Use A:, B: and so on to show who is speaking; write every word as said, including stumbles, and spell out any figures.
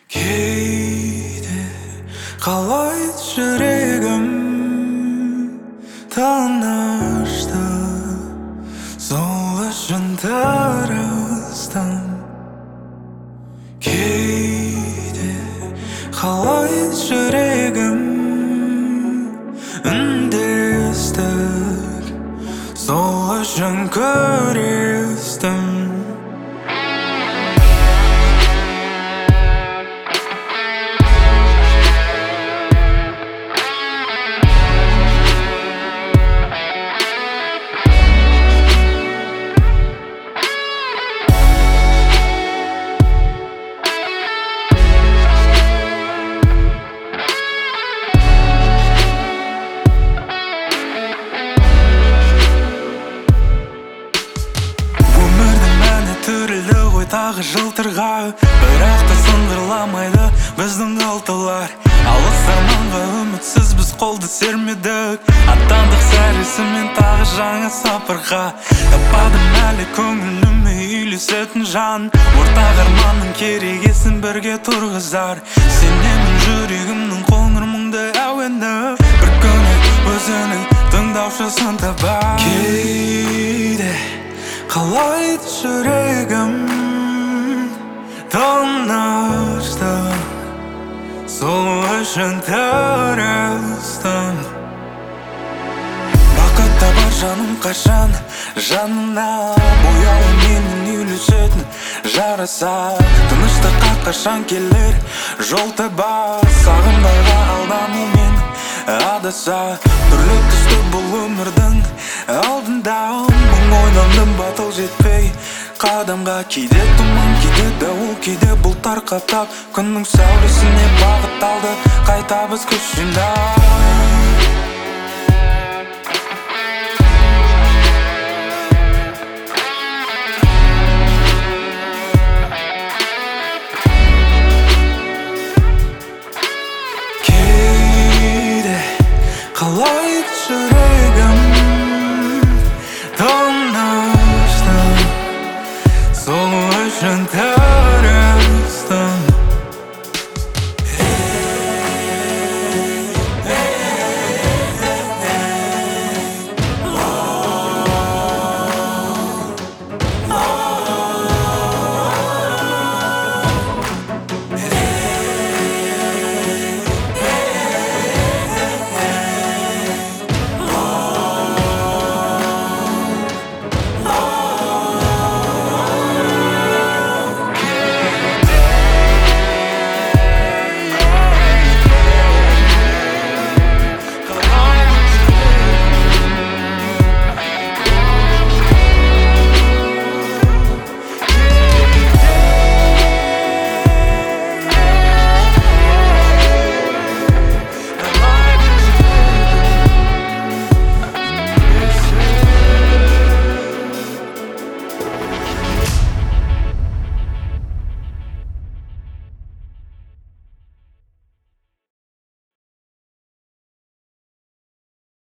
A: Кейде қалайды жүрегім тынышты сол үшін тырыстым. Кейде қалайды жүрегім үндестік сол үшін күрестім. Тағы жылтырға бірақ та сыңғырламайды біздің қалталар. Алыс арманға үмітсіз біз қолды сермедік, аттандық сәресімен тағы жаңа сапарға. Таппадым әлі көңіліме үйлесетін жан, ортақ арманның керегесін бірге тұрғызар. Сенемін жүрегімнің қоңыр мұңды әуені, бір күні өзінің тыңдаушысын табар. Кейде қалайды жүрегім тынышты сол үшін тырыстым. Бақыт табар жаным қашан жанына, бояуы менің үйлесетін жараса. Тыныштыққа қашан келер жол табар, сағымдарға алданумен адаса. Түрлі түсті бұл өмірдің алдында, мың ойландым батыл жетпей қадамға. Кейде тұман, кейде дауыл, кейде бұлттар қаптап, күннің сәулесіне бағыт алды қайта біз күш жинап.